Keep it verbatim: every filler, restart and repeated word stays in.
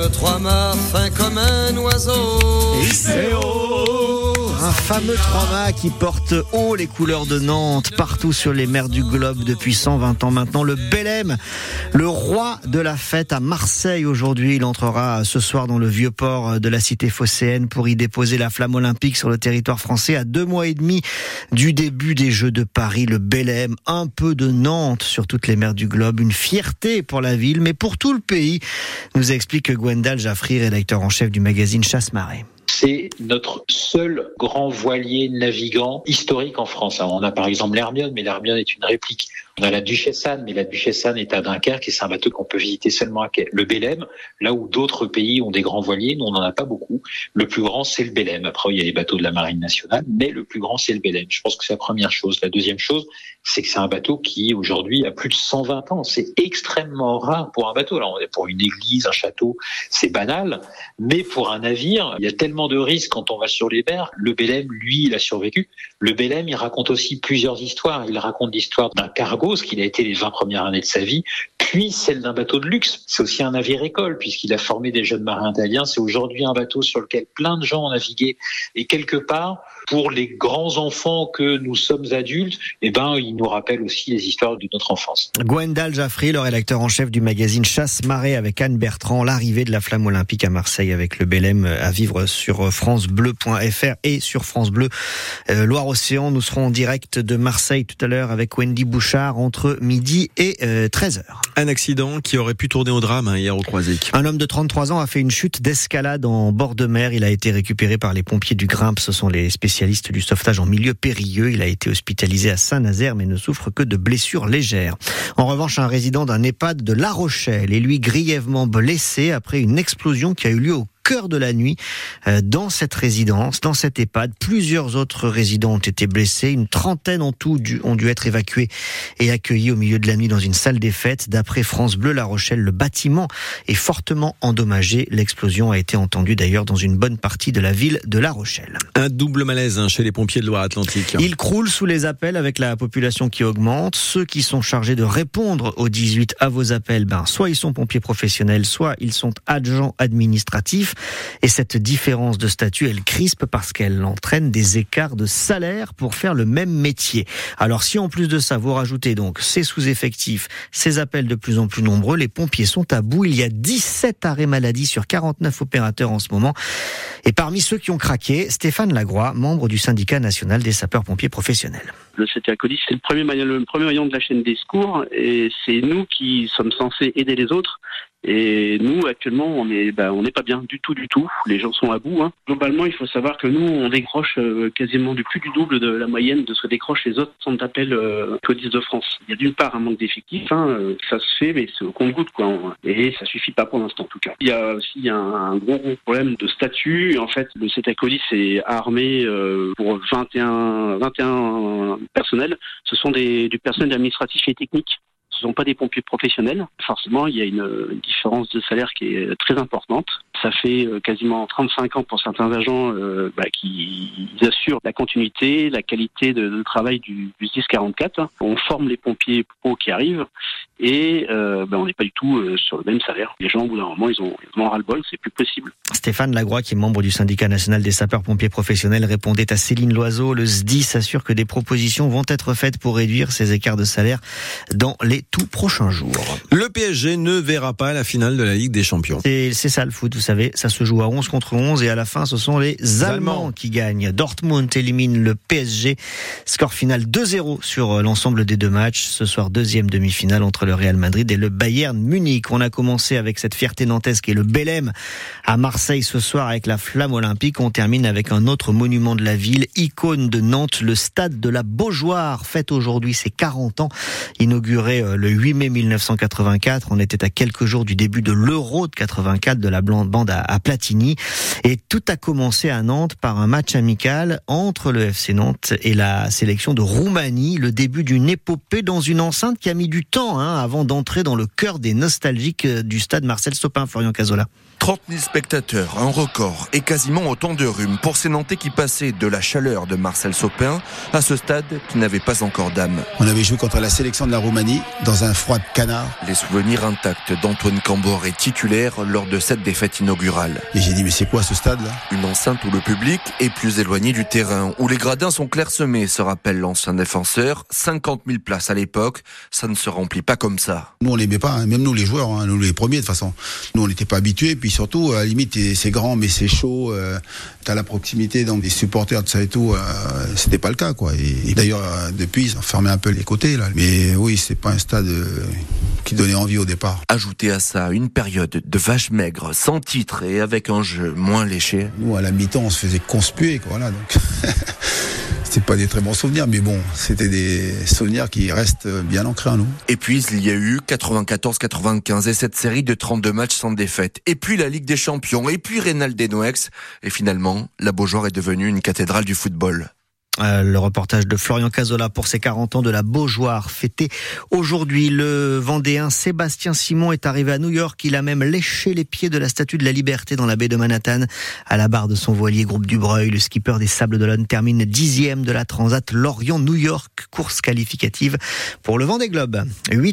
fameux trois-mâts fin comme un oiseau. Et c'est haut, un fameux trois-mâts qui porte haut les couleurs de Nantes partout sur les mers du globe depuis cent vingt ans maintenant. Le Belém, le roi de la fête à Marseille aujourd'hui. Il entrera ce soir dans le vieux port de la cité phocéenne pour y déposer la flamme olympique sur le territoire français à deux mois et demi du début des Jeux de Paris. Le Belém, un peu de Nantes sur toutes les mers du globe, une fierté pour la ville, mais pour tout le pays, nous explique Gwendal Jaffry, rédacteur en chef du magazine Chasse-Marée. C'est notre seul grand voilier navigant historique en France. Alors, on a par exemple l'Hermione, mais l'Hermione est une réplique. On a la Duchesse Anne, mais la Duchesse Anne est à Dunkerque et c'est un bateau qu'on peut visiter seulement à quai. Le Belém, là où d'autres pays ont des grands voiliers, nous on n'en a pas beaucoup. Le plus grand, c'est le Belém. Après, il y a les bateaux de la Marine nationale, mais le plus grand, c'est le Belém. Je pense que c'est la première chose. La deuxième chose, c'est que c'est un bateau qui, aujourd'hui, a plus de cent vingt ans. C'est extrêmement rare pour un bateau. Alors, on est pour une église, un château, c'est banal. Mais pour un navire, il y a tellement de risques quand on va sur les mers. Le Belém, lui, il a survécu. Le Belém, il raconte aussi plusieurs histoires. Il raconte l'histoire d'un cargo, ce qu'il a été les vingt premières années de sa vie, puis celle d'un bateau de luxe. C'est aussi un navire-école, puisqu'il a formé des jeunes marins italiens. C'est aujourd'hui un bateau sur lequel plein de gens ont navigué. Et quelque part, pour les grands enfants que nous sommes adultes, eh ben, il nous rappelle aussi les histoires de notre enfance. Gwendal Jaffry, le rédacteur en chef du magazine Chasse-Marée avec Anne Bertrand, l'arrivée de la flamme olympique à Marseille avec le Belém à vivre sur francebleu point f r et sur France Bleu euh, Loire-Océan. Nous serons en direct de Marseille tout à l'heure avec Wendy Bouchard entre midi et euh, treize heures. Un accident qui aurait pu tourner au drame hein, hier au Croisic. Un homme de trente-trois ans a fait une chute d'escalade en bord de mer. Il a été récupéré par les pompiers du Grimpe. Ce sont les spécialistes du sauvetage en milieu périlleux. Il a été hospitalisé à Saint-Nazaire mais ne souffre que de blessures légères. En revanche, un résident d'un EHPAD de La Rochelle est lui grièvement blessé après une explosion qui a eu lieu au cœur de la nuit dans cette résidence, dans cet EHPAD. Plusieurs autres résidents ont été blessés. Une trentaine en tout ont dû être évacués et accueillis au milieu de la nuit dans une salle des fêtes. D'après France Bleu La Rochelle, le bâtiment est fortement endommagé. L'explosion a été entendue d'ailleurs dans une bonne partie de la ville de La Rochelle. Un double malaise hein, chez les pompiers de Loire-Atlantique. Ils croulent sous les appels avec la population qui augmente. Ceux qui sont chargés de répondre aux dix-huit à vos appels, ben, soit ils sont pompiers professionnels, soit ils sont agents administratifs. Et cette différence de statut, elle crispe parce qu'elle entraîne des écarts de salaire pour faire le même métier. Alors si en plus de ça, vous rajoutez donc ces sous-effectifs, ces appels de plus en plus nombreux, les pompiers sont à bout. Il y a dix-sept arrêts maladie sur quarante-neuf opérateurs en ce moment. Et parmi ceux qui ont craqué, Stéphane Lagroix, membre du syndicat national des sapeurs-pompiers professionnels. Le C T A Codis, c'est le premier maillon, le premier maillon de la chaîne des secours et c'est nous qui sommes censés aider les autres. Et nous, actuellement, on est, bah, on n'est pas bien du tout, du tout. Les gens sont à bout. Hein. Globalement, il faut savoir que nous, on décroche euh, quasiment du plus du double de la moyenne de ce que décrochent les autres centres d'appel euh, Codis de France. Il y a d'une part un manque d'effectifs, hein, euh, ça se fait, mais c'est au compte-goutte, quoi. Et ça suffit pas pour l'instant, en tout cas. Il y a aussi un, un gros, gros problème de statut. En fait, le C T A Codis est armé euh, pour vingt et un, vingt et un personnels. Ce sont des, du personnel administratif et technique. Ce ne sont pas des pompiers professionnels. Forcément, il y a une, une différence de salaire qui est très importante. Ça fait quasiment trente-cinq ans pour certains agents euh, bah, qui assurent la continuité, la qualité de, de travail du, du S dix quarante-quatre. On forme les pompiers pros qui arrivent et euh, bah, on n'est pas du tout euh, sur le même salaire. Les gens, au bout d'un moment, ils ont, ils ont ras-le-bol, c'est plus possible. Stéphane Lagroix, qui est membre du syndicat national des sapeurs-pompiers professionnels, répondait à Céline Loiseau. Le S D I assure que des propositions vont être faites pour réduire ces écarts de salaire dans les tout prochains jours. Le P S G ne verra pas la finale de la Ligue des Champions. C'est, c'est ça le foot, vous savez, ça se joue à onze contre onze et à la fin ce sont les Allemands, Allemands. qui gagnent. Dortmund élimine le P S G, score final deux zéro sur l'ensemble des deux matchs. Ce soir, deuxième demi-finale entre le Real Madrid et le Bayern Munich. On a commencé avec cette fierté nantaise qui est le Belém à Marseille ce soir avec la flamme olympique. On termine avec un autre monument de la ville, icône de Nantes, le stade de la Beaujoire, fête aujourd'hui ses quarante ans, inauguré le huit mai mille neuf cent quatre-vingt-quatre. On était à quelques jours du début de l'Euro de quatre-vingt-quatre de la bande à, à Platini. Et tout a commencé à Nantes par un match amical entre le F C Nantes et la sélection de Roumanie. Le début d'une épopée dans une enceinte qui a mis du temps hein, avant d'entrer dans le cœur des nostalgiques du stade Marcel Sopin. Florian Cazzola. trente mille spectateurs, un record et quasiment autant de rhume pour ces Nantais qui passaient de la chaleur de Marcel Sopin à ce stade qui n'avait pas encore d'âme. On avait joué contre la sélection de la Roumanie dans un froid de canard. Les souvenirs intacts d'Antoine Cambord est titulaire lors de cette défaite inaugurale. Et j'ai dit mais c'est quoi ce stade là ? Une enceinte où le public est plus éloigné du terrain, où les gradins sont clairsemés, se rappelle l'ancien défenseur. cinquante mille places à l'époque, ça ne se remplit pas comme ça. Nous on l'aimait pas, hein. Même nous les joueurs, hein. Nous les premiers de toute façon. Nous on n'était pas habitués, puis surtout à la limite c'est grand mais c'est chaud, euh, t'as la proximité donc des supporters de ça et tout, euh, c'était pas le cas quoi. Et, et d'ailleurs euh, depuis ils ont fermé un peu les côtés là. Mais oui c'est pas un stade euh, qui donnait envie au départ. Ajoutez à ça une période de vache maigre, sans titre et avec un jeu moins léché. Nous à la mi-temps on se faisait conspuer quoi, voilà donc. C'est pas des très bons souvenirs, mais bon, c'était des souvenirs qui restent bien ancrés en nous. Et puis, il y a eu quatre-vingt-quatorze quatre-vingt-quinze et cette série de trente-deux matchs sans défaite. Et puis, la Ligue des Champions. Et puis, Reynald Desnoex. Et finalement, la Beaujoire est devenue une cathédrale du football. Euh, le reportage de Florian Cazola pour ses quarante ans de la Beaujoire fêté aujourd'hui. Le Vendéen Sébastien Simon est arrivé à New York. Il a même léché les pieds de la Statue de la Liberté dans la baie de Manhattan. À la barre de son voilier Groupe Dubreuil, le skipper des Sables d'Olonne termine dixième de la Transat Lorient-New York, course qualificative pour le Vendée Globe. huit